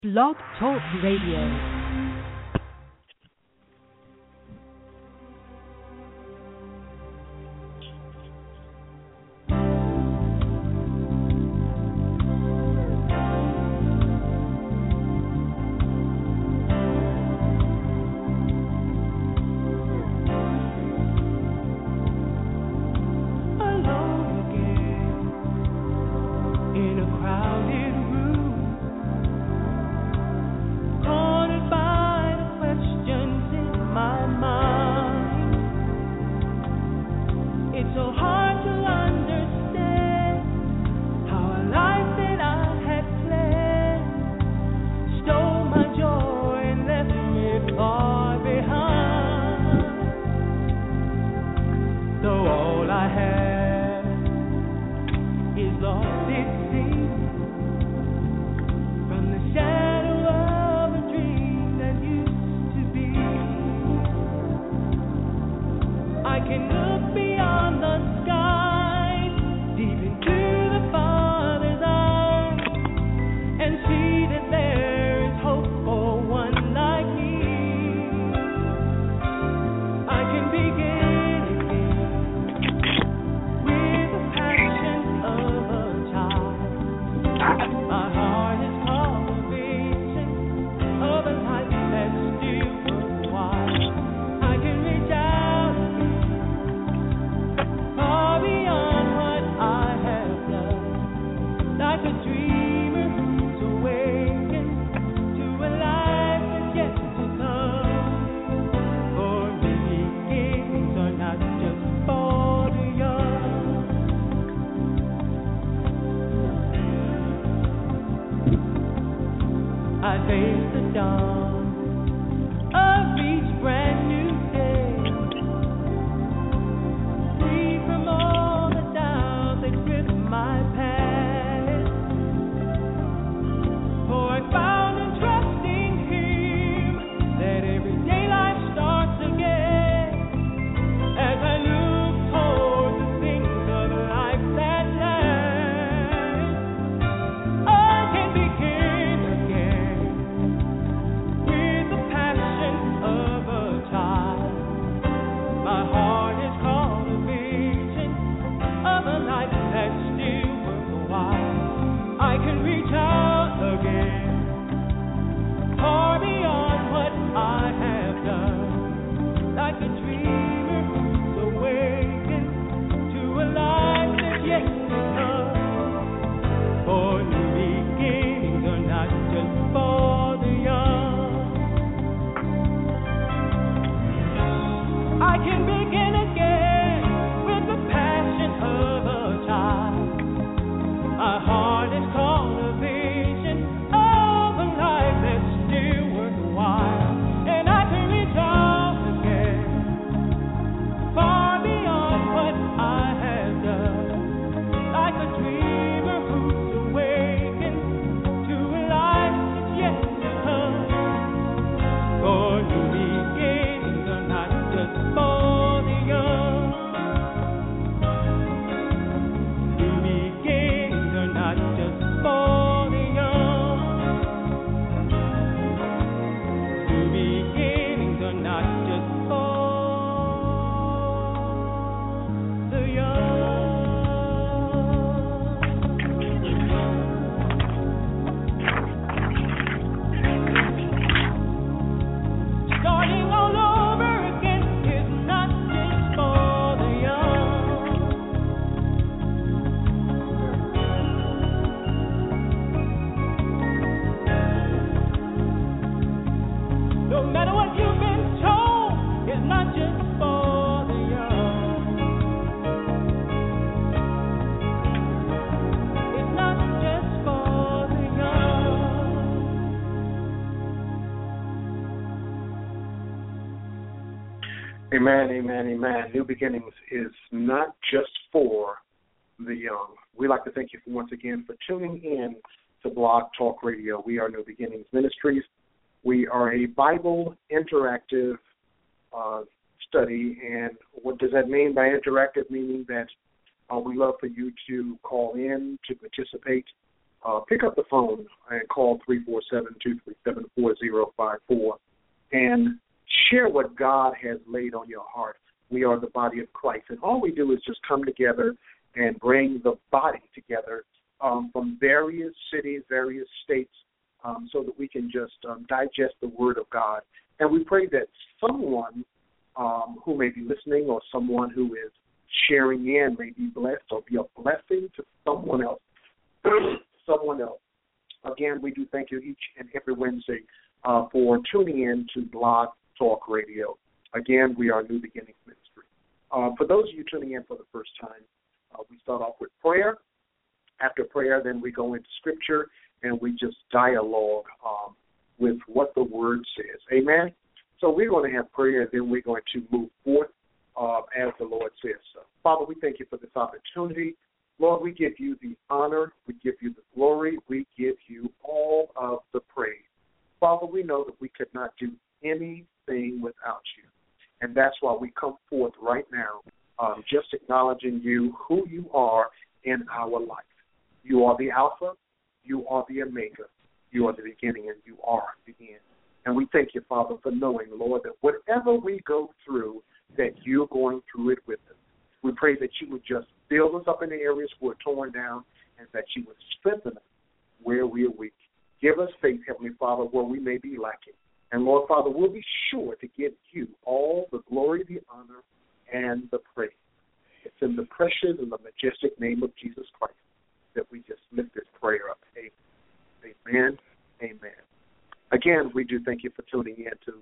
Blog Talk Radio. Amen, amen, amen. New Beginnings is not just for the young. We'd like to thank you once again for tuning in to Blog Talk Radio. We are New Beginnings Ministries. We are a Bible interactive study, and what does that mean by interactive? Meaning that we love for you to call in, to participate, pick up the phone and call 347-237-4054 and share what God has laid on your heart. We are the body of Christ, and all we do is just come together and bring the body together from various cities, various states, so that we can just digest the Word of God. And we pray that someone who may be listening or someone who is sharing in may be blessed or be a blessing to someone else. Again, we do thank you each and every Wednesday for tuning in to Blog Talk Radio. Again, we are New Beginnings Ministry. For those of you tuning in for the first time, we start off with prayer. After prayer, then we go into Scripture, and we just dialogue with what the Word says. Amen? So we're going to have prayer, and then we're going to move forth as the Lord says. So, Father, we thank you for this opportunity. Lord, we give you the honor, we give you the glory, we give you all of the praise. Father, we know that we could not do anything without you, and that's why we come forth right now just acknowledging you, who you are in our life. You are the Alpha, you are the Omega, you are the beginning, and you are the end. And we thank you, Father, for knowing, Lord, that whatever we go through, that you're going through it with us. We pray that you would just build us up in the areas where we're torn down, and that you would strengthen us where we are weak. Give us faith, Heavenly Father, where we may be lacking. And, Lord, Father, we'll be sure to give you all the glory, the honor, and the praise. It's in the precious and the majestic name of Jesus Christ that we just lift this prayer up. Amen. Amen. Again, we do thank you for tuning in to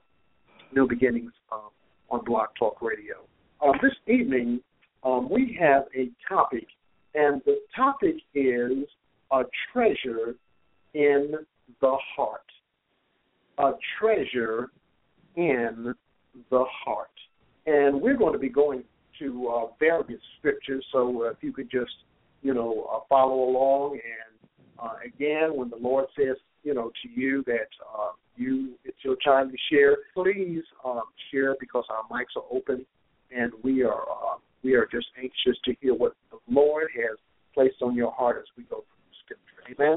New Beginnings on Blog Talk Radio. This evening, we have a topic, and the topic is a treasure in the heart. A treasure in the heart. And we're going to be going to various scriptures, so if you could just, follow along. And again, when the Lord says, to you that it's your time to share, please share, because our mics are open, and we are just anxious to hear what the Lord has placed on your heart as we go through the scripture.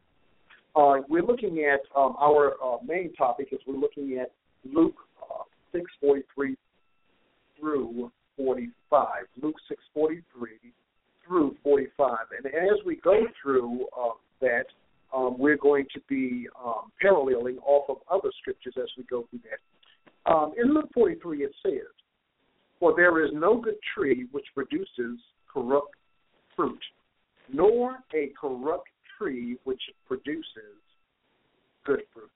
Amen. We're looking at our main topic is we're looking at Luke 6:43 through 45. Luke 6:43 through 45, and as we go through that, we're going to be paralleling off of other scriptures as we go through that. In Luke 43, it says, "For there is no good tree which produces corrupt fruit, nor a corrupt tree which produces good fruit.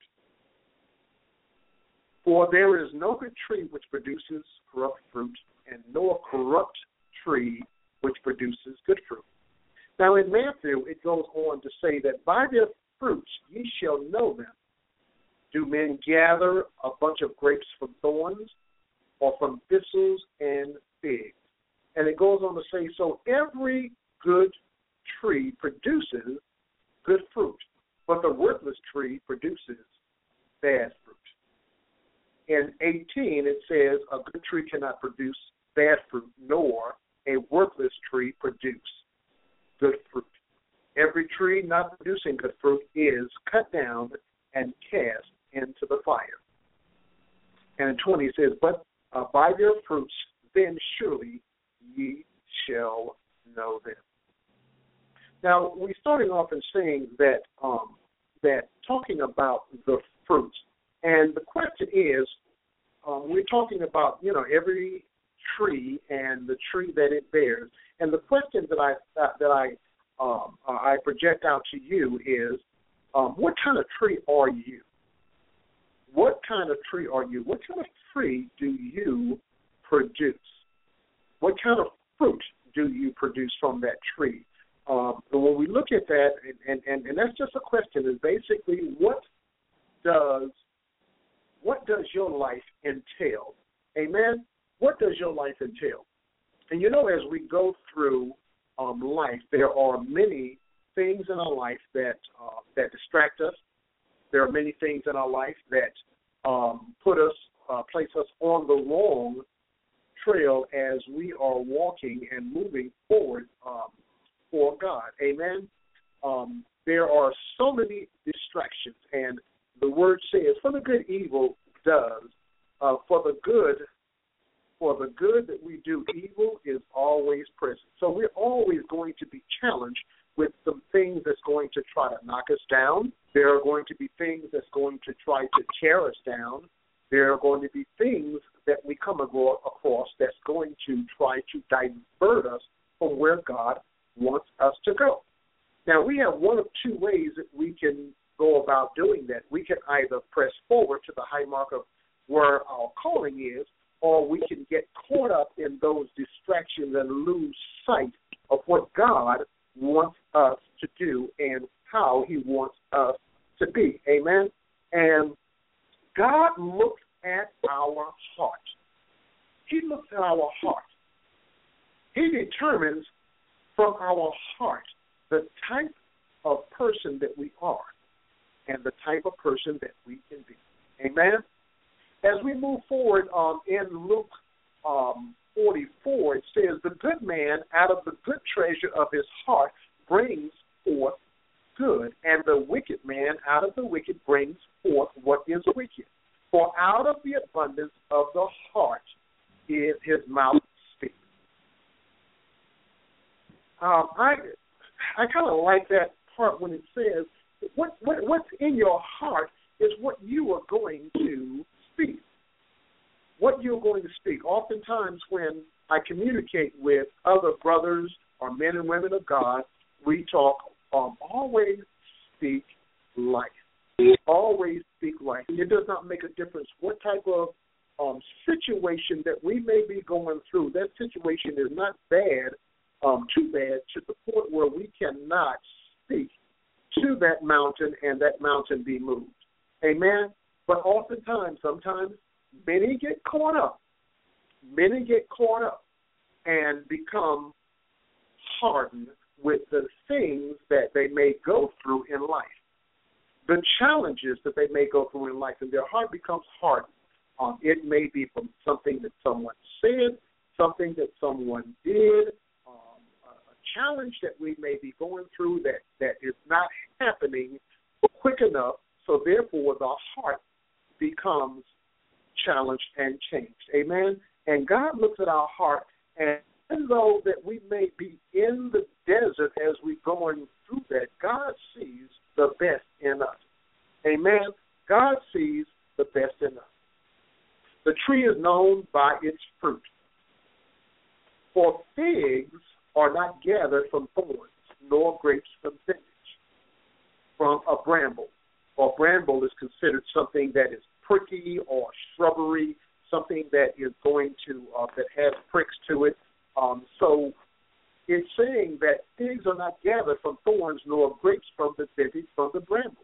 For there is no good tree which produces corrupt fruit, and nor corrupt tree which produces good fruit." Now in Matthew, it goes on to say that by their fruits ye shall know them. Do men gather a bunch of grapes from thorns, or from thistles and figs? And it goes on to say, so every good tree produces good fruit, but the worthless tree produces bad fruit. In 18, it says, a good tree cannot produce bad fruit, nor a worthless tree produce good fruit. Every tree not producing good fruit is cut down and cast into the fire. And in 20, it says, but by their fruits then surely ye shall know them. Now, we're starting off in saying that that talking about the fruits, and the question is, we're talking about every tree and the tree that it bears, and the question that I project out to you is, what kind of tree are you? What kind of tree are you? What kind of tree do you produce? What kind of fruit do you produce from that tree? And when we look at that, and that's just a question, is basically what does your life entail? Amen? What does your life entail? And as we go through life, there are many things in our life that distract us. There are many things in our life that place us on the wrong trail as we are walking and moving forward for God. Amen. there are so many distractions, and the word says, for the good evil does, for the good that we do, evil is always present. So we're always going to be challenged with some things that's going to try to knock us down. There are going to be things that's going to try to tear us down. There are going to be things that we come across that's going to try to divert us from where God wants us to go. Now, we have one of two ways that we can go about doing that. We can either press forward to the high mark of where our calling is, or we can get caught up in those distractions and lose sight of what God wants us to do and how he wants us to be. Amen? And God looks at our heart. He looks at our heart. He determines from our heart the type of person that we are and the type of person that we can be. Amen? As we move forward in Luke 44, it says, the good man out of the good treasure of his heart brings forth good, and the wicked man out of the wicked brings forth what is wicked. For out of the abundance of the heart is his mouth speaks. I kind of like that part when it says, what's in your heart is what you are going to speak. What you're going to speak. Oftentimes when I communicate with other brothers or men and women of God, we talk, always speak life. Always speak life. It does not make a difference what type of situation that we may be going through. That situation is not bad, too bad, to the point where we cannot speak to that mountain and that mountain be moved. Amen? But oftentimes, sometimes, many get caught up. Many get caught up and become hardened with the things that they may go through in life, the challenges that they may go through in life, and their heart becomes hardened. It may be from something that someone said, something that someone did, a challenge that we may be going through that is not happening quick enough, so therefore the heart becomes challenged and changed. Amen? And God looks at our heart, and even though that we may be in the desert as we're going through that, God sees the best in us. Amen? God sees the best in us. The tree is known by its fruit. For figs are not gathered from thorns, nor grapes from thistles, from a bramble. Or bramble is considered something that is pricky or shrubbery, something that is going to, that has pricks to it. So it's saying that figs are not gathered from thorns, nor grapes from the thicket, from the bramble.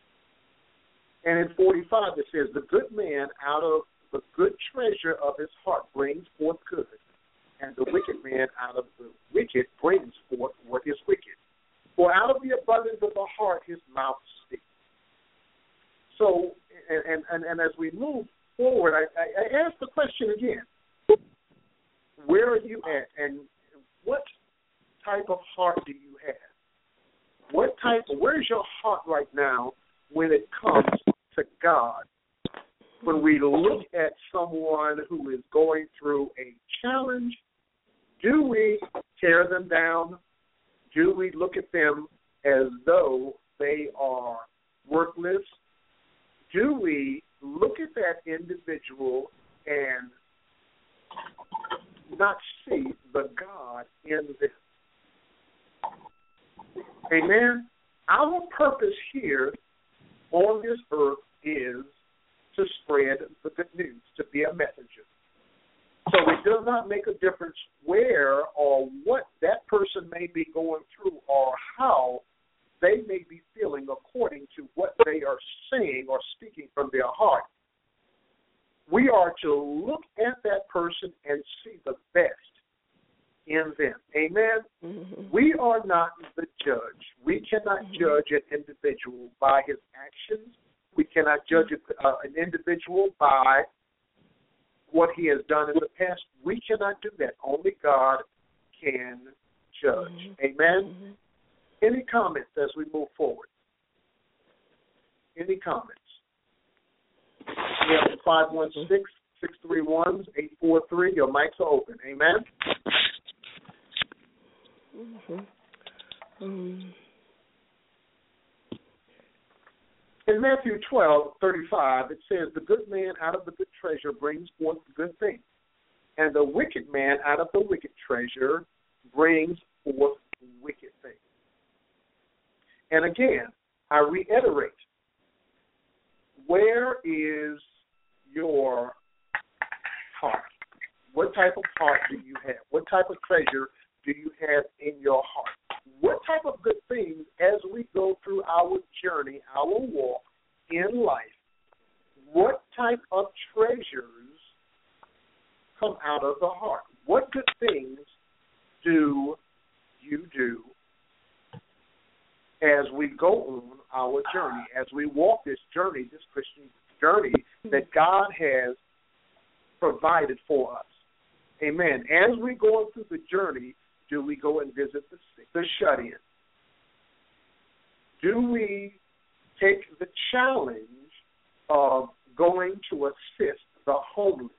And in 45 it says, the good man out of the good treasure of his heart brings forth good, and the wicked man out of the wicked brings forth what is wicked. For out of the abundance of the heart his mouth speaks. So, and as we move forward, I ask the question again. Where are you at, and what type of heart do you have? Where's your heart right now when it comes to God? When we look at someone who is going through a challenge, do we tear them down? Do we look at them as though they are worthless? Do we look at that individual and not see the God in them? Amen? Our purpose here on this earth is to spread the good news, to be a messenger. So it does not make a difference where or what that person may be going through or how they may be feeling according to what they are saying or speaking from their heart. We are to look at that person and see the best in them. Amen? Mm-hmm. We are not the judge. We cannot judge an individual by his actions. We cannot judge an individual by what he has done in the past. We cannot do that. Only God can judge. Amen? Any comments as we move forward? Any comments? We have 516-631-843. Your mics are open. Amen? In Matthew 12:35, it says, the good man out of the good treasure brings forth good things, and the wicked man out of the wicked treasure brings forth wicked things. And again, I reiterate, where is your heart? What type of heart do you have? What type of treasure do you have in your heart? What type of good things, as we go through our journey, our walk in life, what type of treasures come out of the heart? What good things do you do as we go on our journey, as we walk this journey, this Christian journey that God has provided for us? Amen. As we go through the journey, do we go and visit the sick, the shut-in? Do we take the challenge of going to assist the homeless?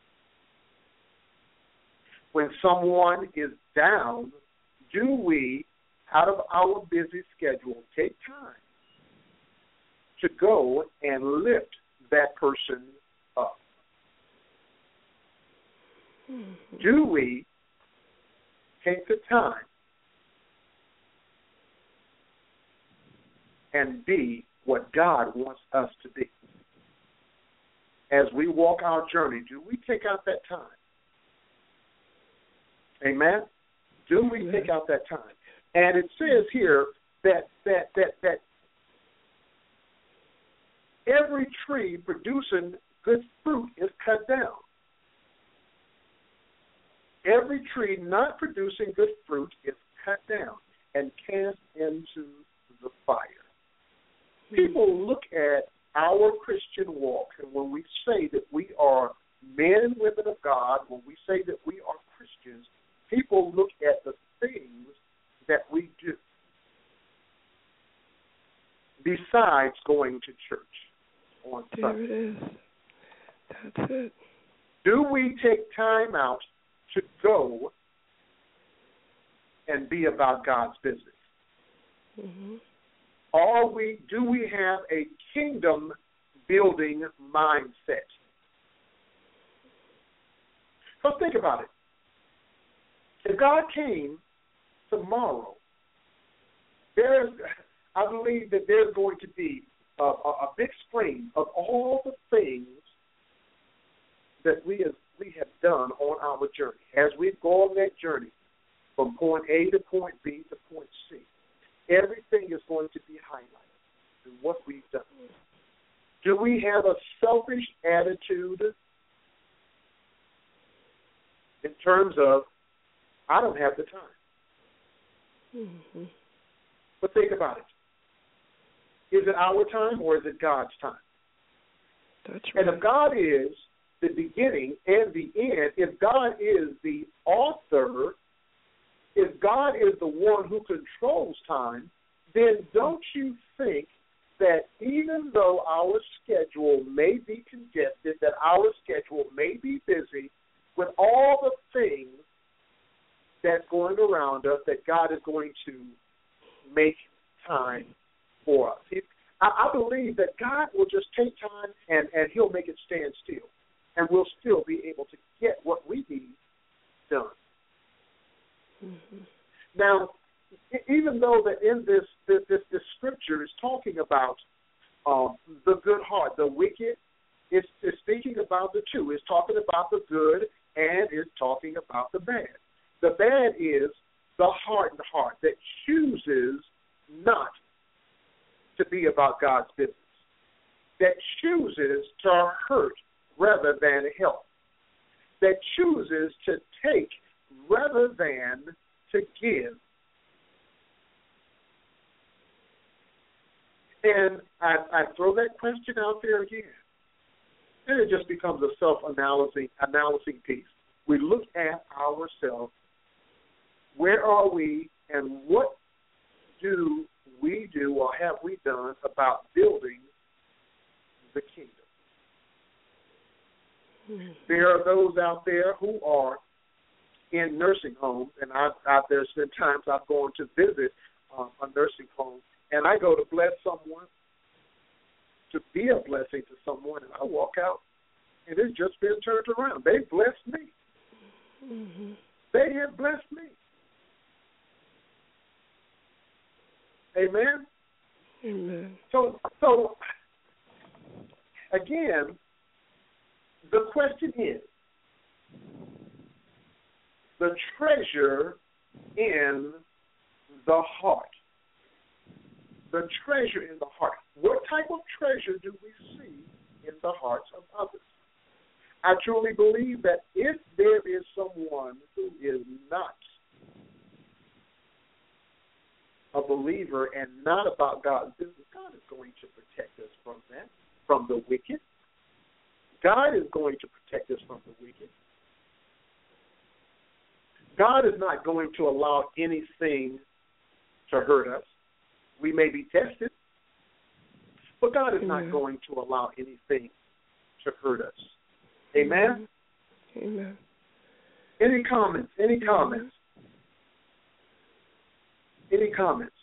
When someone is down, do we, out of our busy schedule, take time to go and lift that person up? Do we take the time and be what God wants us to be? As we walk our journey, do we take out that time? Amen? Do we take out that time? And it says here that every tree producing good fruit is cut down. Every tree not producing good fruit is cut down and cast into the fire. People look at our Christian walk, and when we say that we are men and women of God, when we say that we are Christians, people look at the things that we do besides going to church on Sunday. There it is. That's it. Do we take time out to go and be about God's business? Mm-hmm. Do we have a kingdom building mindset? So think about it. If God came tomorrow, I believe that there's going to be a big screen of all the things that we have done on our journey. As we go on that journey from point A to point B to point C, everything is going to be highlighted in what we've done. Do we have a selfish attitude in terms of, I don't have the time? Mm-hmm. But think about it. Is it our time or is it God's time? That's right. And if God is the beginning and the end, if God is the author, if God is the one who controls time, then don't you think that even though our schedule may be congested, that our schedule may be busy with all the things that's going around us, that God is going to make time for us? I believe that God will just take time and he'll make it stand still, and we'll still be able to get what we need done. Mm-hmm. Now, even though that in this scripture is talking about the good heart, the wicked, it's speaking about the two. It's talking about the good and it's talking about the bad. The bad is the hardened heart that chooses not to be about God's business, that chooses to hurt rather than help, that chooses to take rather than to give. And I throw that question out there again, and it just becomes a self-analyzing piece. We look at ourselves. Where are we, and what do we do or have we done about building the kingdom? There are those out there who are in nursing homes, and there's been times I've gone to visit a nursing home, and I go to bless someone, to be a blessing to someone, and I walk out, and it's just been turned around. They blessed me. Mm-hmm. They have blessed me. Amen? Amen. So again, the question is, the treasure in the heart. The treasure in the heart. What type of treasure do we see in the hearts of others? I truly believe that if there is someone who is not a believer and not about God's business, God is going to protect us from that, from the wicked. God is going to protect us from the wicked. God is not going to allow anything to hurt us. We may be tested, but God is not going to allow anything to hurt us. Amen? Amen. Any comments? Any comments? Any comments?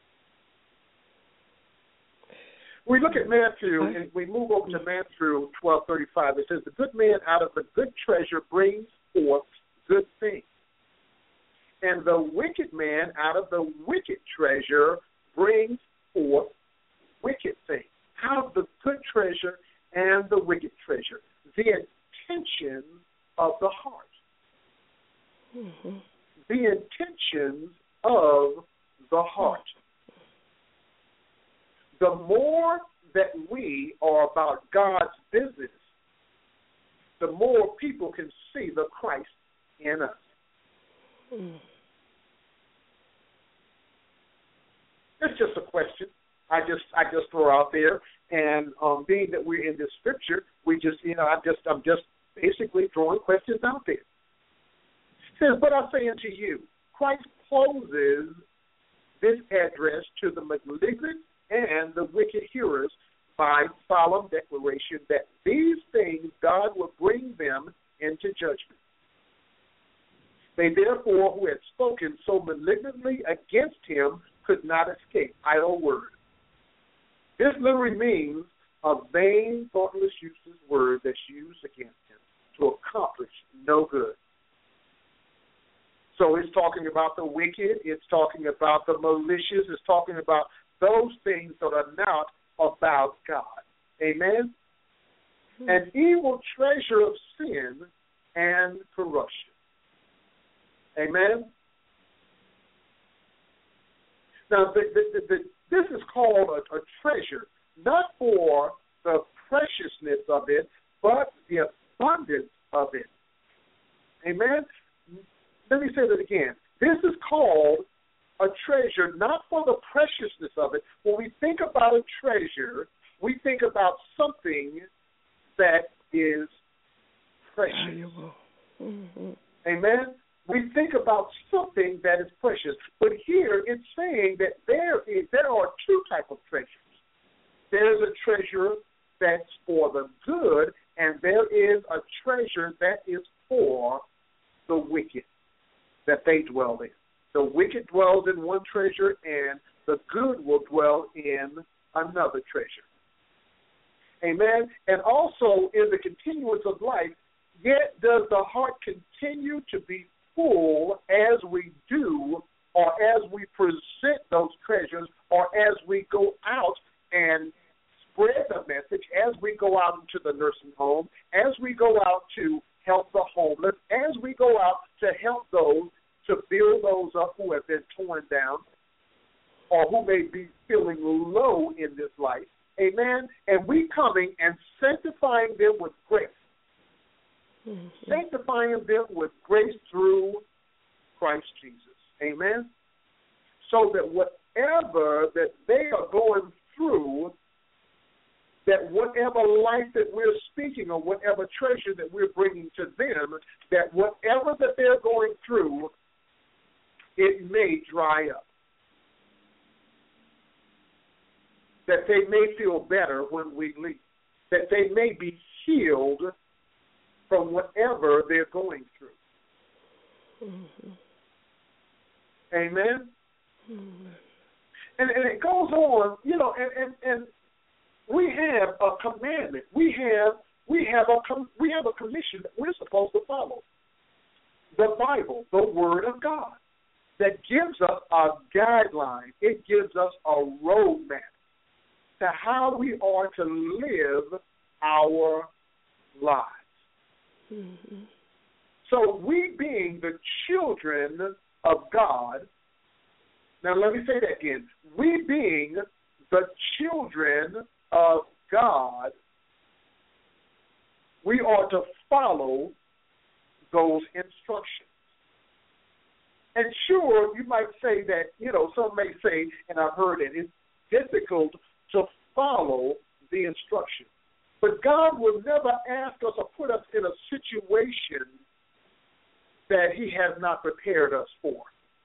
We look at Matthew, and we move over to Matthew 12:35. It says, the good man out of the good treasure brings forth good things, and the wicked man out of the wicked treasure brings forth wicked things. Out of the good treasure and the wicked treasure. The intention of the heart. Mm-hmm. The intentions of the heart. The more that we are about God's business, the more people can see the Christ in us. Mm. It's just a question. I just throw out there, and being that we're in this scripture, I'm just basically throwing questions out there. It says, but I say unto you, Christ closes this address to the malignant and the wicked hearers by solemn declaration that these things God will bring them into judgment. They therefore who had spoken so malignantly against him could not escape idle word. This literally means a vain, thoughtless, useless word that's used against him to accomplish no good. So it's talking about the wicked, it's talking about the malicious, it's talking about those things that are not about God. Amen? An evil treasure of sin and corruption. Amen? Now, this is called a treasure, not for the preciousness of it, but the abundance of it. Amen? Let me say that again. This is called a treasure, not for the preciousness of it. When we think about a treasure, we think about something that is precious. Valuable. Mm-hmm. Amen? We think about something that is precious. But here it's saying that there are two types of treasures. There's a treasure that's for the good, and there is a treasure that is for the wicked, that they dwell in. The wicked dwells in one treasure, and the good will dwell in another treasure. Amen? And also, in the continuance of life, yet does the heart continue to be full as we do, or as we present those treasures, or as we go out and spread the message, as we go out into the nursing home, as we go out to help the homeless, as we go out to help those, to build those up who have been torn down, or who may be feeling low in this life. Amen? And we coming and sanctifying them with grace. Mm-hmm. Sanctifying them with grace through Christ Jesus. Amen? So that whatever that they are going through, that whatever life that we're speaking or whatever treasure that we're bringing to them, that whatever that they're going through, it may dry up. that they may feel better when we leave, that they may be healed from whatever they're going through. Mm-hmm. Amen? Mm-hmm. And it goes on, and we have a commandment. We have a commission that we're supposed to follow. The Bible, the Word of God, that gives us a guideline. It gives us a roadmap to how we are to live our lives. Mm-hmm. So we being the children of God, now let me say that again. We being the children of God, we are to follow those instructions. And sure, you might say that, some may say, and I've heard it, it's difficult to follow the instructions. But God will never ask us or put us in a situation that He has not prepared us for.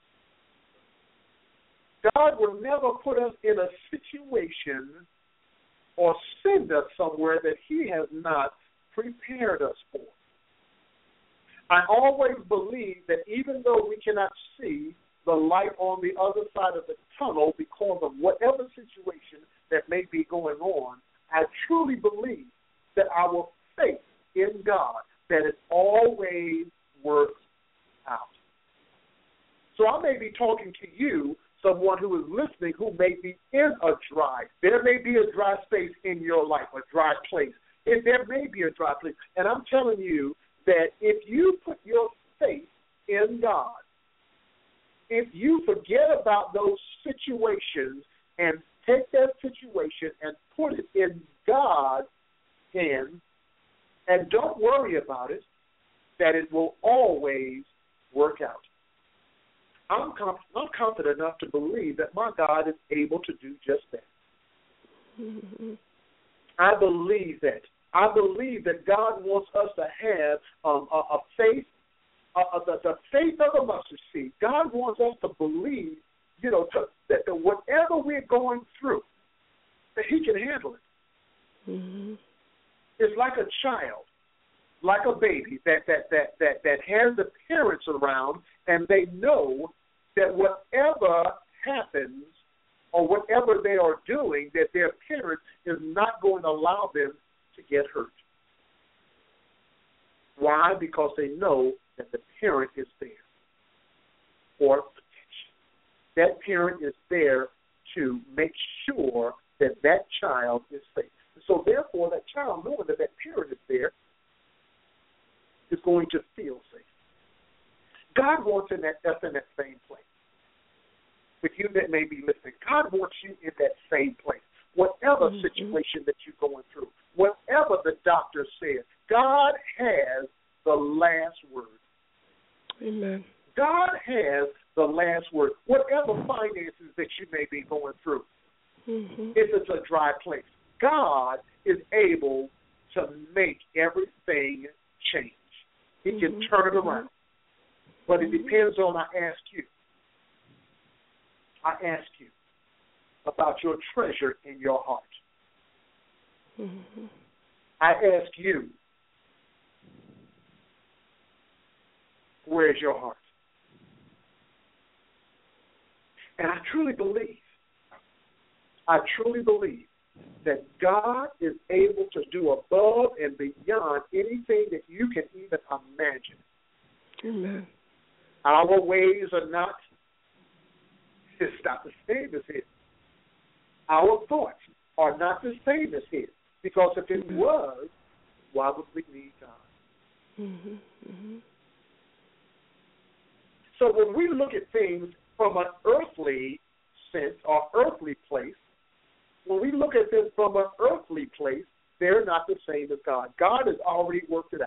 God will never put us in a situation or send us somewhere that He has not prepared us for. I always believe that even though we cannot see the light on the other side of the tunnel because of whatever situation that may be going on, I truly believe that our faith in God, that it always works out. So I may be talking to you, someone who is listening, who may be in a there may be a dry space in your life, a dry place. There may be a dry place. And I'm telling you that if you put your faith in God, if you forget about those situations and take that situation and put it in God's hands and don't worry about it, that it will always work out. I'm confident enough to believe that my God is able to do just that. Mm-hmm. I believe that. I believe that God wants us to have a faith, the faith of a mustard seed. God wants us to believe, that whatever we're going through, that He can handle it. Mm-hmm. It's like a child, like a baby that has the parents around, and they know that whatever happens or whatever they are doing, that their parent is not going to allow them to get hurt. Why? Because they know that the parent is there for protection. That parent is there to make sure that that child is safe. So therefore, that child, knowing that that parent is there, is going to feel safe. God wants us in that same place. With you that may be listening, God wants you in that same place. Whatever situation that you're going through, whatever the doctor says, God has the last word. Amen. God has the last word. Whatever finances that you may be going through, if it's a dry place, God is able to make everything change. He can turn it around. But it depends on, I ask you about your treasure in your heart. I ask you, where's your heart? And I truly believe that God is able to do above and beyond anything that you can even imagine. Amen. Our ways are not, it's not the same as His. Our thoughts are not the same as His. Because if it was, why would we need God? So when we look at things from an earthly sense or earthly place, when we look at them from an earthly place, they're not the same as God. God has already worked it out.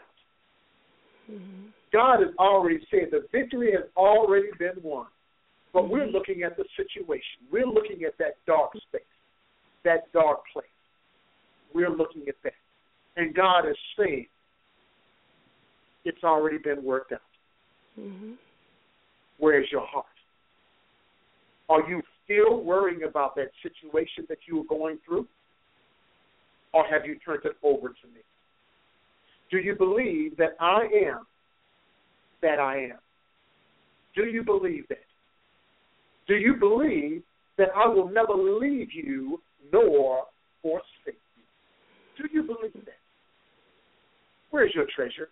God has already said the victory has already been won. But we're looking at the situation. We're looking at that dark space, that dark place. We're looking at that. And God is saying it's already been worked out. Where's your heart? Are you still worrying about that situation that you were going through? Or have you turned it over to me? Do you believe that I am that I am? Do you believe that? Do you believe that I will never leave you nor forsake you? Do you believe that? Where's your treasure?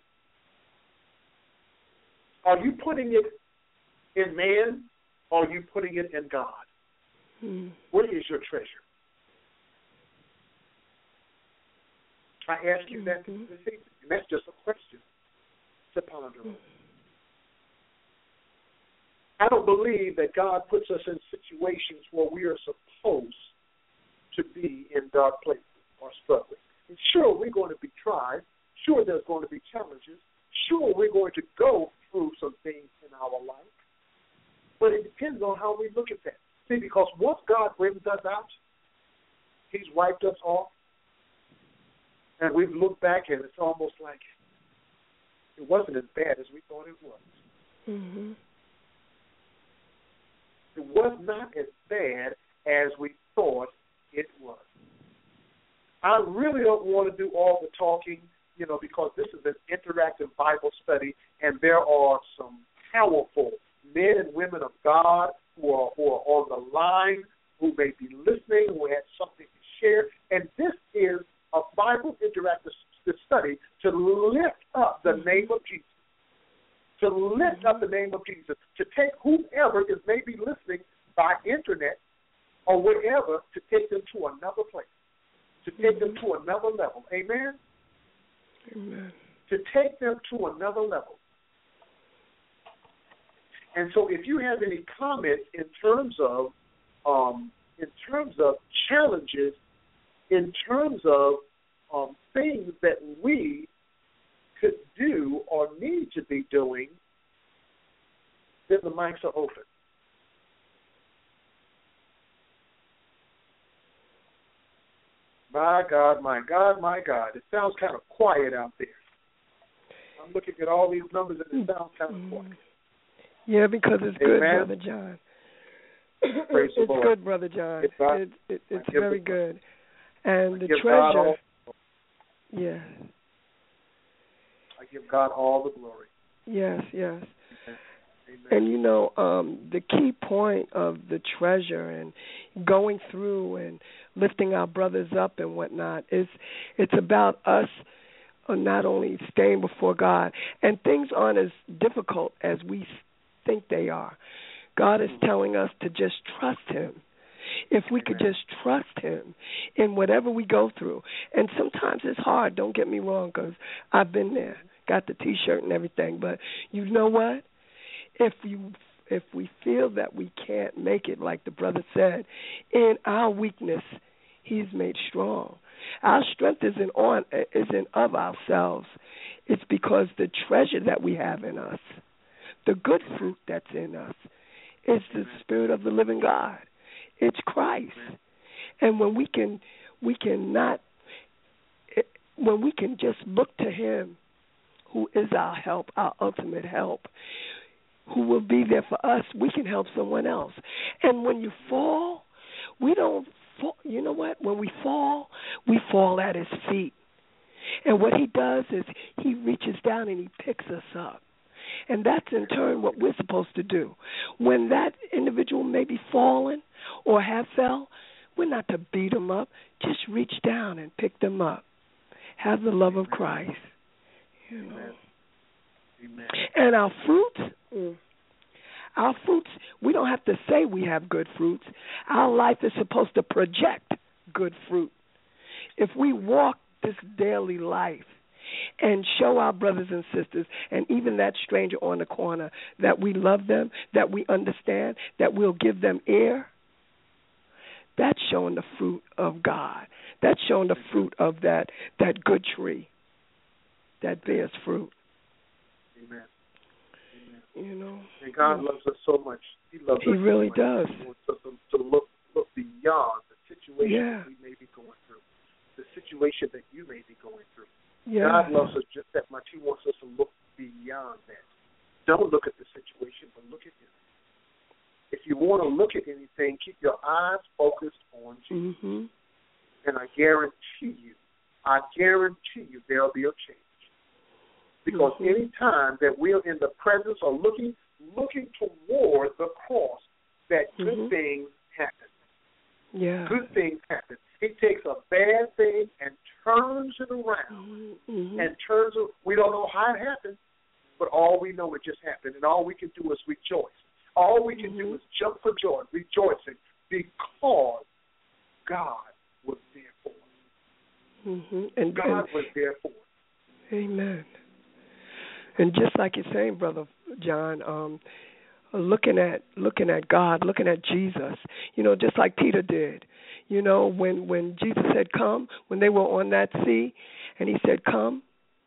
Are you putting it in man, or are you putting it in God? Where is your treasure? I ask you that this evening, and that's just a question to ponder on. I don't believe that God puts us in situations where we are supposed to be in dark places or struggling. And sure, we're going to be tried. Sure, there's going to be challenges. Sure, we're going to go through some things in our life. But it depends on how we look at that. See, because once God brings us out, He's wiped us off. And we've looked back and it's almost like it wasn't as bad as we thought it was. Mm-hmm. It was not as bad as we thought it was. I really don't want to do all the talking, because this is an interactive Bible study, and there are some powerful men and women of God who are on the line, who may be listening, who have something to share. And this is a Bible interactive study to lift up the name of Jesus. To lift up the name of Jesus. To take whomever is maybe listening by internet or whatever, to take them to another place. To take them to another level. Amen? Amen. To take them to another level. And so if you have any comments in terms of challenges, in terms of things that we could do or need to be doing, then the mics are open. My God, my God, my God. It sounds kind of quiet out there. I'm looking at all these numbers and it sounds kind of quiet. Yeah, because it's good, Amen. Brother John. Praise the It's Lord. good, Brother John. It's very good. And the give treasure. Yeah. I give God all the glory. Yes, yes. Amen. And the key point of the treasure and going through and lifting our brothers up and whatnot is it's about us not only staying before God, and things aren't as difficult as we think they are. God is telling us to just trust Him. If we could just trust Him in whatever we go through. And sometimes it's hard, don't get me wrong, because I've been there, got the T-shirt and everything. But you know what? If we feel that we can't make it, like the brother said, in our weakness, He's made strong. Our strength isn't of ourselves. It's because the treasure that we have in us, the good fruit that's in us, is the Spirit of the living God. It's Christ. And when we can just look to Him, who is our help, our ultimate help, who will be there for us, we can help someone else. And when you fall, we don't fall. You know what? When we fall at His feet. And what He does is He reaches down and He picks us up. And that's in turn what we're supposed to do. When that individual may be fallen or have fell, we're not to beat them up. Just reach down and pick them up. Have the love of Christ. Amen. And our fruits, we don't have to say we have good fruits. Our life is supposed to project good fruit. If we walk this daily life and show our brothers and sisters and even that stranger on the corner that we love them, that we understand, that we'll give them ear, that's showing the fruit of God. That's showing the fruit of that good tree that bears fruit. Amen. And God loves us so much. He loves us He really so much. does. He wants us to look beyond the situation that we may be going through, the situation that you may be going through. Yeah. God loves us just that much. He wants us to look beyond that. Don't look at the situation, but look at Him. If you want to look at anything, thing, keep your eyes focused on Jesus. Mm-hmm. And I guarantee you, there'll be a change. Because any time that we're in the presence or looking toward the cross, that good things happen. Yeah. Good things happen. He takes a bad thing and turns it around. And turns it. We don't know how it happened, but all we know it just happened. And all we can do is rejoice. All we can do is jump for joy, rejoicing, because God was there for us. And God was there for us. Amen. And just like you're saying, Brother John, looking at God, looking at Jesus, just like Peter did. When Jesus said, "Come," when they were on that sea, and he said, "Come,"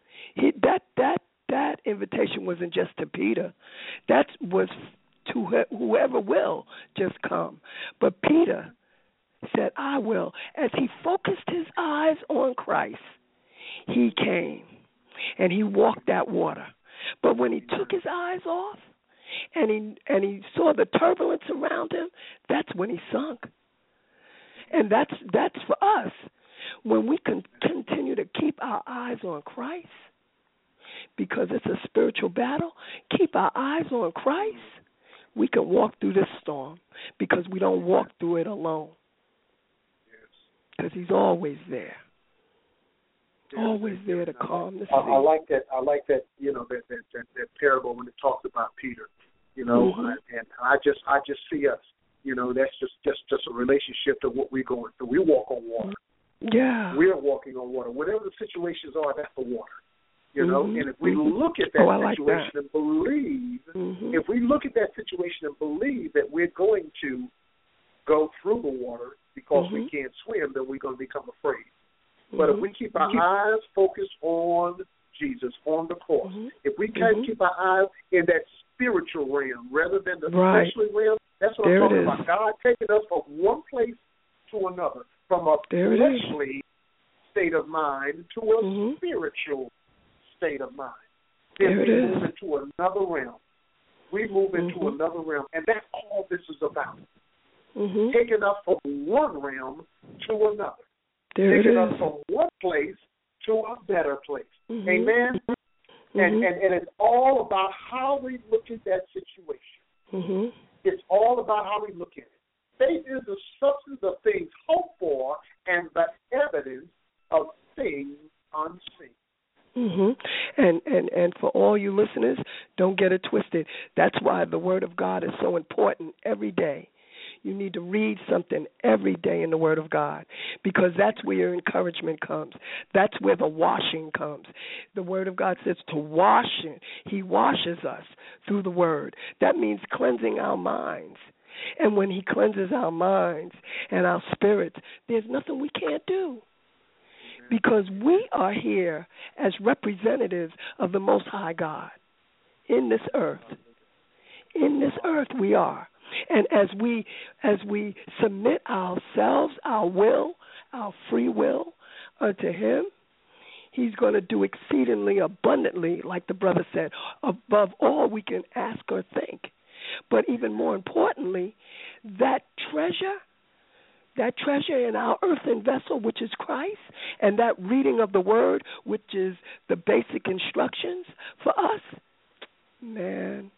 that invitation wasn't just to Peter. That was to whoever will just come. But Peter said, "I will." As he focused his eyes on Christ, he came and he walked that water. But when he took his eyes off and he saw the turbulence around him, that's when he sunk. And that's for us. When we can continue to keep our eyes on Christ, because it's a spiritual battle, keep our eyes on Christ, we can walk through this storm, because we don't walk through it alone. Because he's always there. Always there to calm the sea. I like that. That parable when it talks about Peter. And I just see us. That's just a relationship to what we're going through. We walk on water. Yeah. We're walking on water. Whatever the situations are, that's the water. And if we look at that situation and believe, if we look at that situation and believe that we're going to go through the water because we can't swim, then we're going to become afraid. But if we keep our eyes focused on Jesus, on the cross, if we can keep our eyes in that spiritual realm rather than the fleshly realm, that's what I'm talking about. God taking us from one place to another, from a fleshly state of mind to a spiritual state of mind. Then we move into another realm. We move into another realm, and that's all this is about. Taking us from one realm to another. Taking us from one place to a better place. Amen? And it's all about how we look at that situation. It's all about how we look at it. Faith is the substance of things hoped for and the evidence of things unseen. And for all you listeners, don't get it twisted. That's why the Word of God is so important every day. You need to read something every day in the Word of God, because that's where your encouragement comes. That's where the washing comes. The Word of God says to wash it. He washes us through the Word. That means cleansing our minds. And when He cleanses our minds and our spirits, there's nothing we can't do. Because we are here as representatives of the Most High God in this earth. In this earth we are. And as we submit ourselves, our will, our free will unto Him, He's going to do exceedingly abundantly, like the brother said, above all we can ask or think. But even more importantly, that treasure in our earthen vessel, which is Christ, and that reading of the Word, which is the basic instructions for us, man,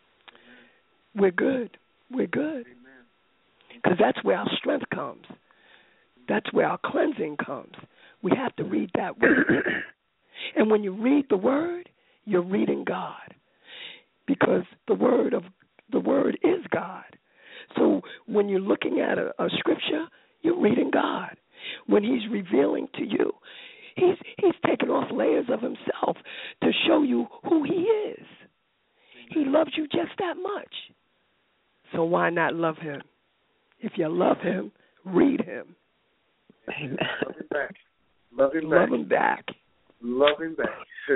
we're good. We're good. Because that's where our strength comes. That's where our cleansing comes. We have to read that Word. And when you read the Word, you're reading God. Because the Word is God. So when you're looking at a scripture, you're reading God. When He's revealing to you, He's taking off layers of Himself to show you who He is. He loves you just that much. So why not love Him? If you love Him, read Him. Love Him back. Love Him back. Love Him back. Love Him back.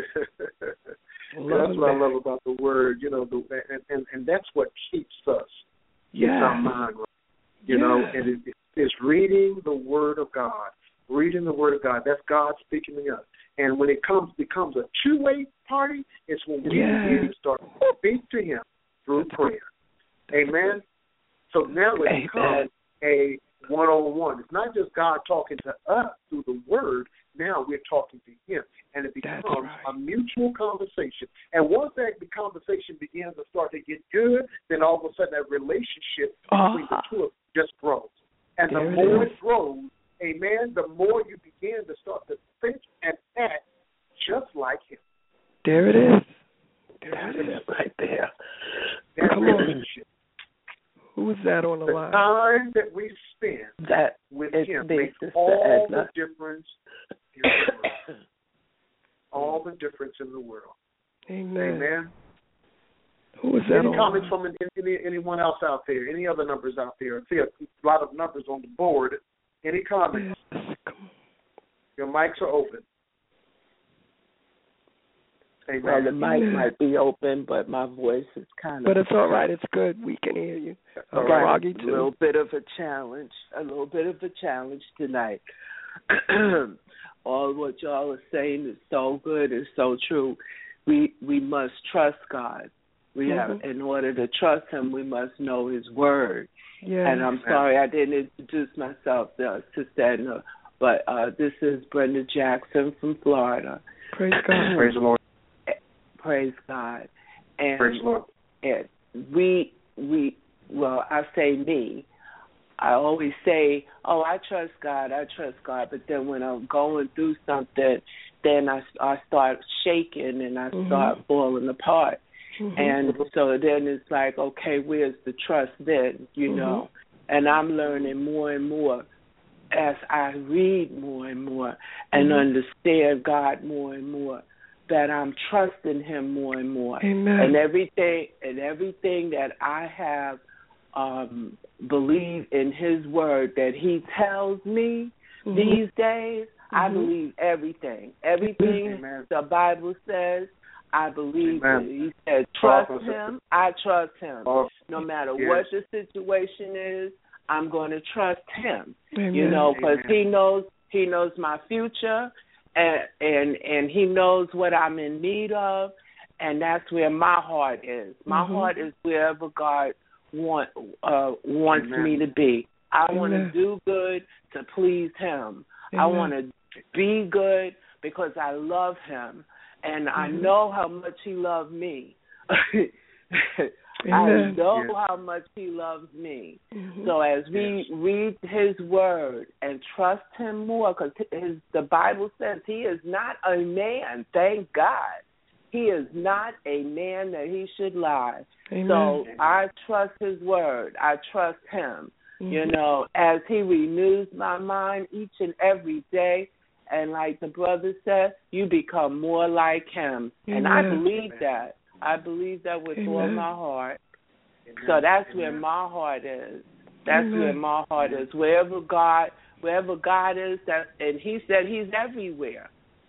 That's what I love about the Word, and that's what keeps us in our mind, and it's reading the Word of God. Reading the Word of God. That's God speaking to us. And when it becomes a two-way party, it's when we really start to speak to Him through prayer. Amen. So now it becomes a one-on-one. It's not just God talking to us through the word. Now we're talking to him. And it becomes a mutual conversation. And once that conversation begins to start to get good, then all of a sudden that relationship between the two of them just grows. And the more it grows, amen, the more you begin to start to think and act just like him. There it is. There it is right there. That relationship. Who is that on the line? The time that we spend with him makes all the difference in the world. All the difference in the world. Amen. Amen. Who is that Any on comments from anyone else out there? Any other numbers out there? I see a lot of numbers on the board. Any comments? Yes. Your mics are open. Amen. Well, the mic might be open, but my voice is kind of... But it's all right. It's good. We can hear you. I'm froggy, too. A little bit of a challenge tonight. All what y'all are saying is so good and so true. We must trust God. We have, in order to trust him, we must know his word. Yes. And I'm sorry I didn't introduce myself, Sister Edna, but this is Brenda Jackson from Florida. Praise God. Praise the Lord. Praise God. And praise the Lord. And I say me. I always say, I trust God, but then when I'm going through something, then I start shaking and I start falling apart. And so then it's like, okay, where's the trust then, you know? And I'm learning more and more as I read more and more and understand God more and more, that I'm trusting him more and more. Amen. And everything that I have believe in his word that he tells me these days, I believe everything. Everything the Bible says, I believe it. He said, trust him, I trust him. No matter what the situation is, I'm going to trust him. Amen. You know, because he knows my future, and he knows what I'm in need of, and that's where my heart is. My heart is wherever God wants me to be. I want to do good to please him. I want to be good because I love him, and I know how much he loved me. I know how much he loves me. So as we read his word and trust him more, because the Bible says he is not a man, thank God. He is not a man that he should lie. Amen. So I trust his word. I trust him, you know, as he renews my mind each and every day. And like the brother said, you become more like him. And I believe that. I believe that with all my heart. So that's where my heart is. That's where my heart is. Wherever God is, and he said he's everywhere.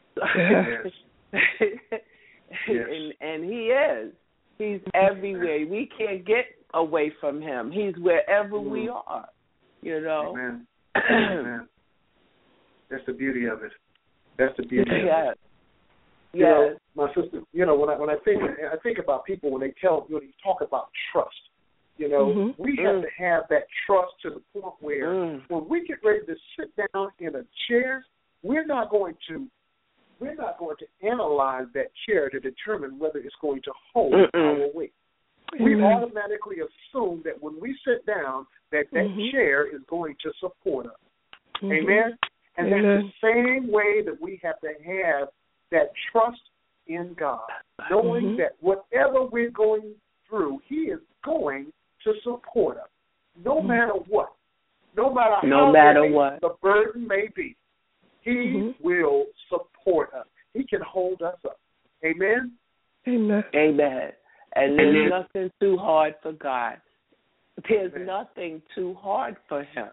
And he is. He's everywhere. We can't get away from him. He's wherever we are, you know. Amen. Amen. That's the beauty of it. That's the beauty of it. You know, my sister, you know, when I think about people when you talk about trust, you know, we have to have that trust to the point where when we get ready to sit down in a chair, we're not going to analyze that chair to determine whether it's going to hold our weight. We automatically assume that when we sit down that chair is going to support us. Amen? And that's the same way that we have to have that trust in God, knowing that whatever we're going through, he is going to support us, no matter what. No matter how the burden may be, he will support us. He can hold us up. Amen? Amen. Amen. And there's nothing too hard for God. There's nothing too hard for him.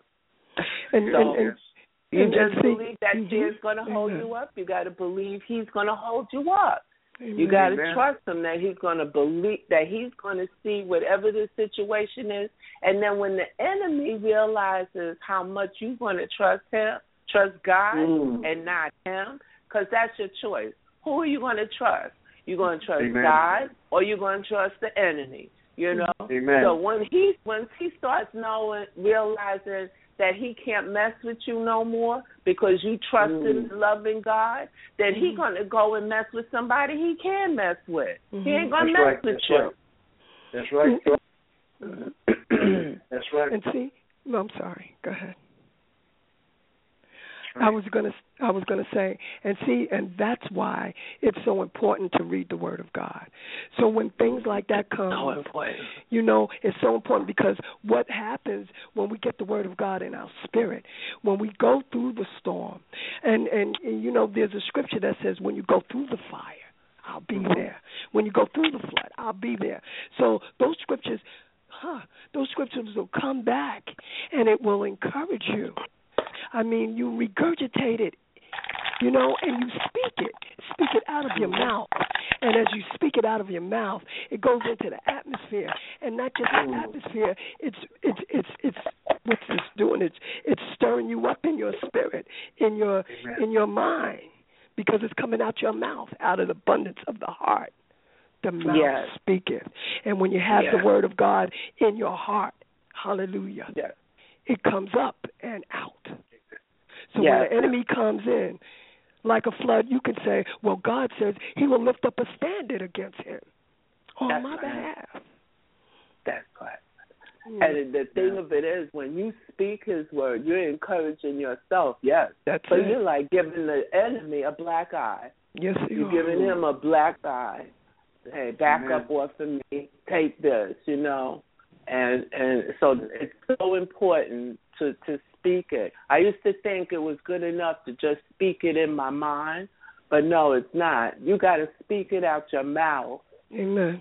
You just believe that chair's going to hold you up. You got to believe he's going to hold you up. You got to trust him that he's going to believe, that he's going to see whatever the situation is. And then when the enemy realizes how much you're going to trust him, trust God and not him, because that's your choice. Who are you going to trust? You're going to trust God or you're going to trust the enemy? You know. Amen. So once he starts realizing that he can't mess with you no more because you trust in loving God, then he's gonna go and mess with somebody he can mess with. He ain't gonna mess with you. That's right. That's right. And see, no, I'm sorry. Go ahead. I was gonna say, and see, and that's why it's so important to read the Word of God. So when things like that come, it's so important because what happens when we get the Word of God in our spirit, when we go through the storm, and there's a scripture that says, when you go through the fire, I'll be there. When you go through the flood, I'll be there. So those scriptures will come back, and it will encourage you. I mean, you regurgitate it, and you speak it out of your mouth. And as you speak it out of your mouth, it goes into the atmosphere, and not just the atmosphere. It's what's this doing? It's stirring you up in your spirit, in your mind, because it's coming out your mouth, out of the abundance of the heart. The mouth speaketh, and when you have the Word of God in your heart, hallelujah, it comes up and out. So when the enemy comes in like a flood, you can say, well, God says he will lift up a standard against him on my behalf. That's right. And the thing of it is, when you speak his word, you're encouraging yourself, That's but it. you're like giving the enemy a black eye. Yes, you're giving him a black eye. Hey, back up off of me. Take this, And so it's so important to speak it. I used to think it was good enough to just speak it in my mind, but no, it's not. You got to speak it out your mouth. Amen.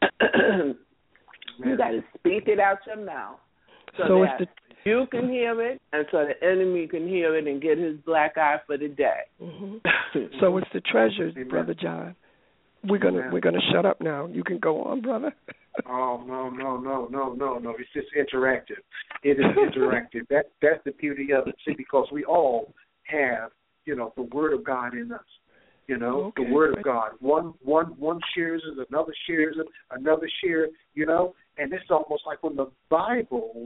You got to speak it out your mouth so that you can hear it, and so the enemy can hear it and get his black eye for the day. So it's the treasures, Brother John. We're gonna shut up now. You can go on, brother. Oh no! It's just interactive. It is interactive. That's the beauty of it. See, because we all have, the Word of God in us. The Word of God. One shares it, another shares it, another share. And it's almost like when the Bible,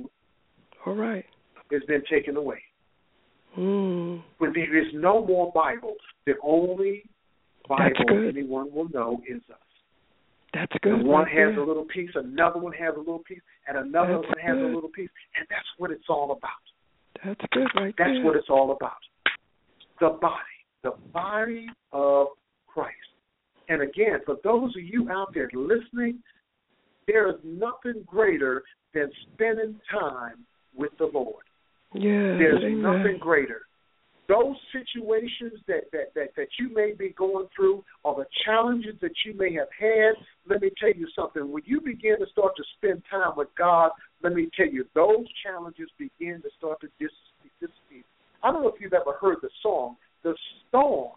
has been taken away. When there is no more Bible, the only Bible anyone will know is us. That's good. And one has a little piece, another one has a little piece, and another one has a little piece, and that's what it's all about. That's good, right there. That's what it's all about. The body of Christ. And again, for those of you out there listening, there is nothing greater than spending time with the Lord. There's nothing greater. Those situations that you may be going through, or the challenges that you may have had, let me tell you something. When you begin to start to spend time with God, let me tell you, those challenges begin to start to dissipate. I don't know if you've ever heard the song, "The storm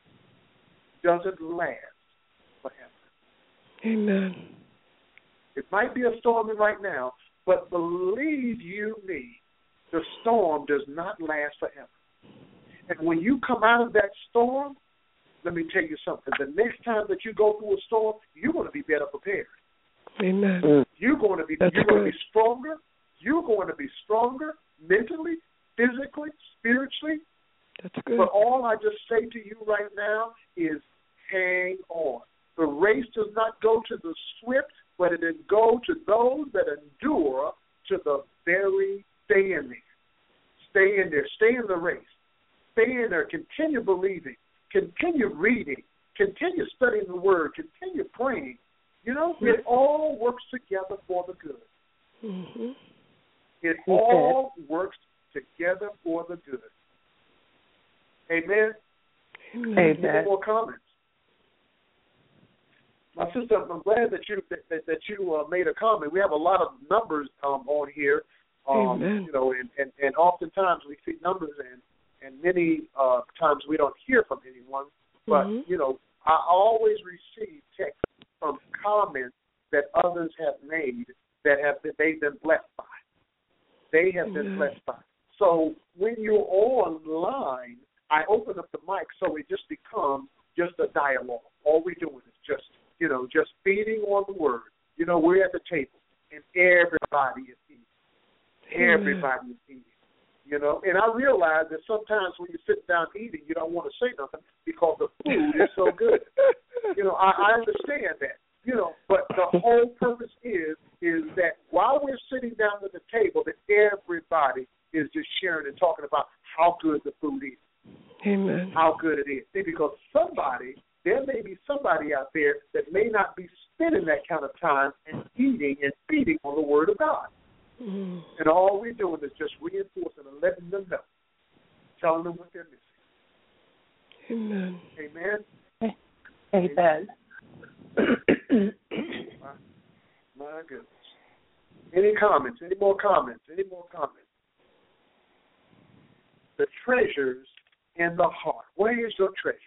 doesn't last forever." Amen. It might be a storm right now, but believe you me, the storm does not last forever. And when you come out of that storm, let me tell you something. The next time that you go through a storm, you're going to be better prepared. Amen. You're going to be stronger. You're going to be stronger mentally, physically, spiritually. That's good. But all I just say to you right now is hang on. The race does not go to the swift, but it go to those that endure to the very stay in there. Stay in there. Stay in the race. Stay in there. Continue believing. Continue reading. Continue studying the Word. Continue praying. It all works together for the good. Mm-hmm. It all works together for the good. Amen? Amen. Any more comments? My sister, I'm glad that you made a comment. We have a lot of numbers on here, Amen. And oftentimes we see numbers and many times we don't hear from anyone. But I always receive text from comments that others have made that they've been blessed by. They have been blessed by. So when you're online, I open up the mic so it just becomes just a dialogue. All we're doing is just feeding on the Word. We're at the table. and everybody is eating. Everybody is eating. You know, and I realize that sometimes when you sit down eating, you don't want to say nothing because the food is so good. You know, I understand that. You know, but the whole purpose is that while we're sitting down at the table, that everybody is just sharing and talking about how good the food is. Amen. How good it is. See, because there may be somebody out there that may not be spending that kind of time and eating and feeding on the Word of God. Mm. And all we're doing is just reinforcing and letting them know, telling them what they're missing. Amen. Amen. Amen. My goodness. Any comments? Any more comments? Any more comments? The treasures in the heart. Where is your treasure?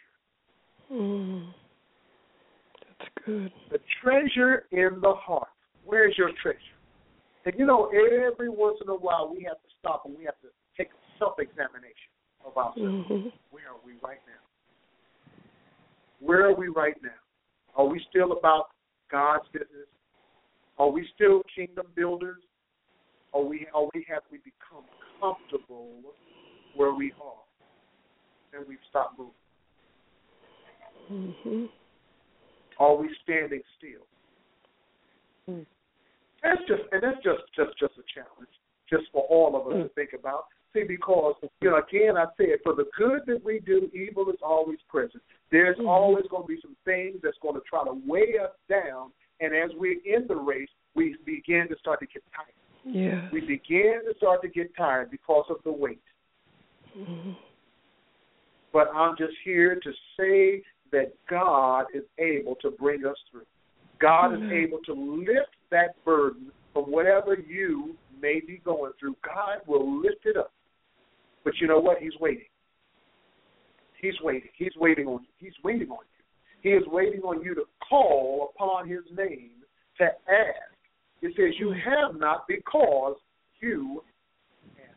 That's good. The treasure in the heart. Where is your treasure? And you know, every once in a while we have to stop and we have to take a self-examination of ourselves. Mm-hmm. Where are we right now? Where are we right now? Are we still about God's business? Are we still kingdom builders? Or have we become comfortable where we are and we've stopped moving? Mm-hmm. Are we standing still? Mm. That's just a challenge, just for all of us to think about. See, because, you know, again, I said, for the good that we do, evil is always present. There's always going to be some things that's going to try to weigh us down, and as we're in the race, we begin to start to get tired. Yeah. We begin to start to get tired because of the weight. Mm-hmm. But I'm just here to say that God is able to bring us through. God is able to lift that burden from whatever you may be going through. God will lift it up. But you know what? He's waiting. He's waiting. He's waiting on you. He's waiting on you. He is waiting on you to call upon his name to ask. It says you have not because you ask.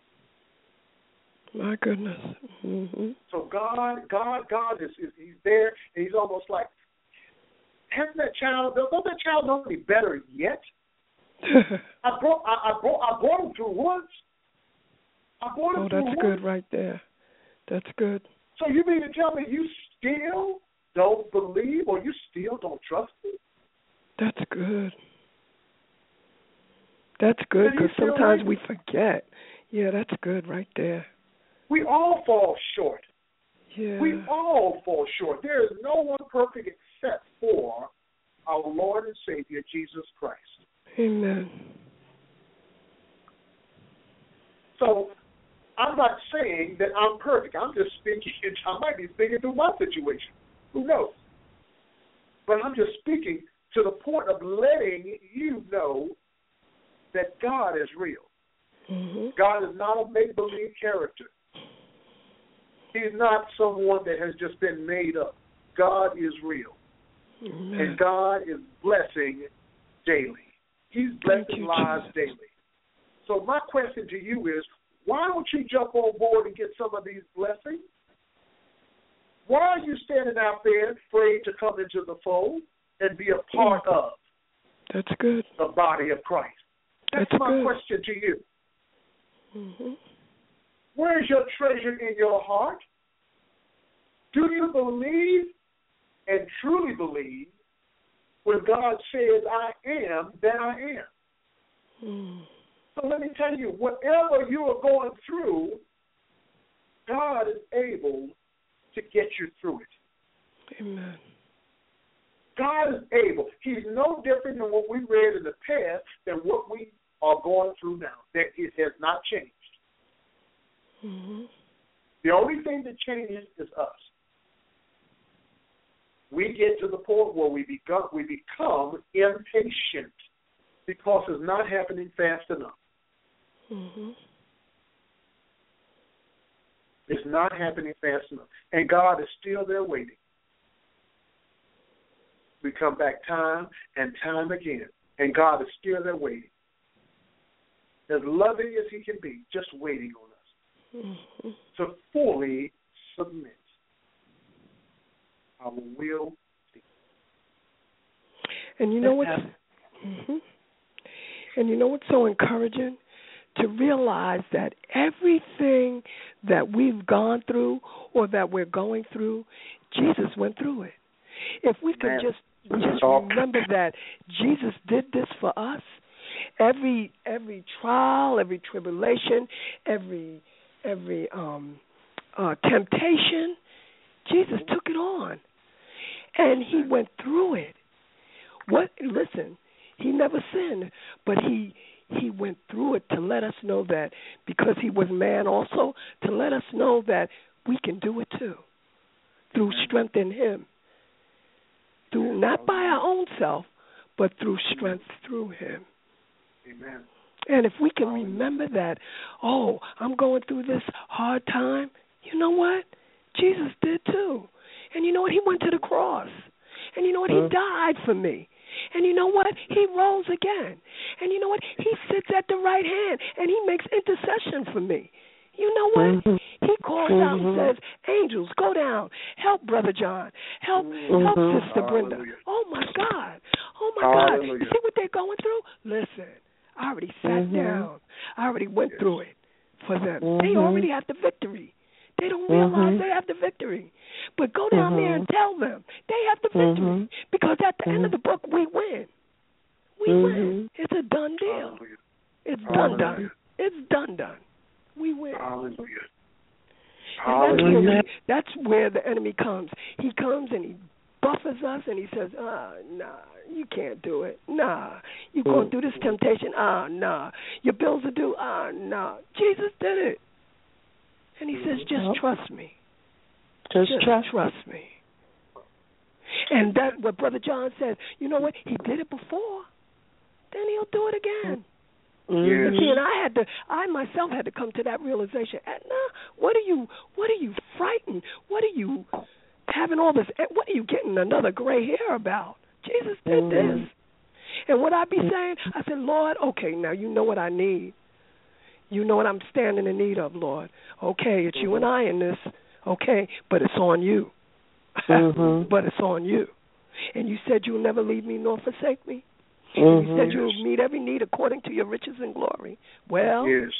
My goodness. Mm-hmm. So God is he's there, and he's almost like, hasn't that child? Don't that child know any better yet? I brought him through once. Oh, that's good right there. That's good. So you mean to tell me you still don't believe or you still don't trust me? That's good. That's good because sometimes we forget. Yeah, that's good right there. We all fall short. Yeah. We all fall short. There is no one perfect except for our Lord and Savior, Jesus Christ. Amen. So I'm not saying that I'm perfect. I'm just speaking. I might be speaking through my situation. Who knows? But I'm just speaking to the point of letting you know that God is real. Mm-hmm. God is not a make-believe character. He's not someone that has just been made up. God is real. Amen. And God is blessing daily. He's blessing lives daily. So my question to you is, why don't you jump on board and get some of these blessings? Why are you standing out there afraid to come into the fold and be a part of That's good. the body of Christ? That's my good. question to you. Mm-hmm. Where's your treasure in your heart? Do you believe and truly believe when God says, I am that I am? Mm. So let me tell you, whatever you are going through, God is able to get you through it. Amen. God is able. He's no different than what we read in the past than what we are going through now. That it has not changed. Mm-hmm. The only thing that changes is us. We get to the point where we become impatient because it's not happening fast enough. Mm-hmm. It's not happening fast enough. And God is still there waiting. We come back time and time again, and God is still there waiting. As loving as he can be, just waiting on us. Mm-hmm. To fully submit our will. And you know what's And you know what's so encouraging? To realize that everything that we've gone through or that we're going through, Jesus went through it. If we could just remember that Jesus did this for us, every trial, every tribulation, every temptation, Jesus took it on, and he went through it. Listen, he never sinned, but he went through it to let us know that, because he was man also, to let us know that we can do it too, through strength in him, through not by our own self, but through strength through him. Amen. And if we can remember that, I'm going through this hard time, you know what? Jesus did too. And you know what? He went to the cross. And you know what? He died for me. And you know what? He rose again. And you know what? He sits at the right hand, and he makes intercession for me. You know what? He calls out and says, angels, go down. Help Brother John. Help Sister Brenda. Oh, my God. Oh, my God. You see what they're going through? Listen, I already sat down. I already went through it for them. They already have the victory. They don't realize they have the victory. But go down there and tell them they have the victory. Because at the end of the book, we win. We win. It's a done deal. It's done. It's done. We win. Hallelujah. And that's where the enemy comes. He comes and he buffers us and he says, nah, you can't do it. Nah, you're going through this temptation. Nah, your bills are due. Nah. Jesus did it. And he says, just trust me. Just trust me. And that's what Brother John says. You know what? He did it before. Then he'll do it again. Yes. See, and I myself had to come to that realization. Edna, what are you frightened? What are you having all this? What are you getting another gray hair about? Jesus did this. And what I be saying, I said, Lord, okay, now you know what I need. You know what I'm standing in need of, Lord. Okay, it's you and I in this. Okay, but it's on you. But it's on you. And you said you'll never leave me nor forsake me. And you said you'll meet every need according to your riches and glory. Well,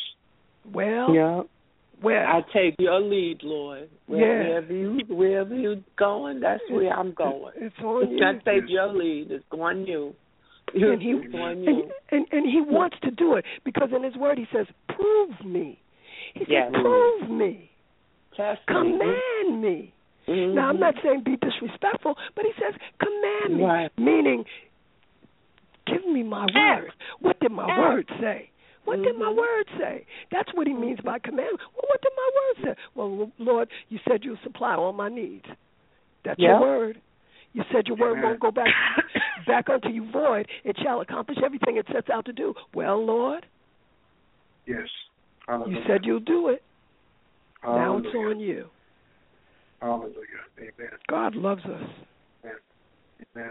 I take your lead, Lord. Wherever you're going, that's where I'm going. It's on you. I take your lead. It's on you. And he wants to do it because in his word he says, prove me. He said, prove me. Command me. Now, I'm not saying be disrespectful, but he says, command me, meaning give me my word. What did my word say? What did my word say? That's what he means by command. Well, what did my word say? Well, Lord, you said you'll supply all my needs. That's your word. You said your word won't go back unto you void. It shall accomplish everything it sets out to do. Well, Lord, yes, you said you'll do it. Now it's on you. Hallelujah. Amen. God loves us. Amen.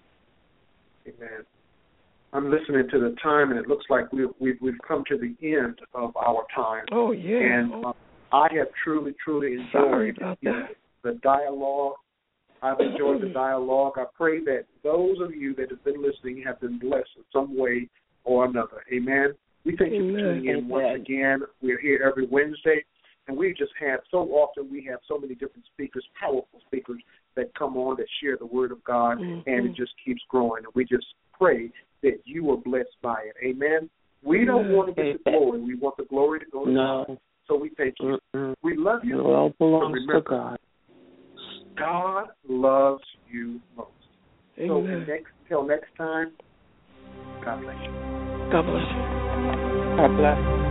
I'm listening to the time, and it looks like we've come to the end of our time. Oh, yeah. And I have truly enjoyed the dialogue. I've enjoyed the dialogue. I pray that those of you that have been listening have been blessed in some way or another. Amen. We thank you for tuning in once again. We're here every Wednesday, and we just have so many different speakers, powerful speakers that come on that share the word of God, and it just keeps growing. And we just pray that you are blessed by it. Amen. We don't want to get the glory. We want the glory to go to God. So we thank you. We love you. It all belongs to God. God loves you most. Amen. So until next time, God bless you. God bless you. God bless.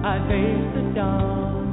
I face the dawn.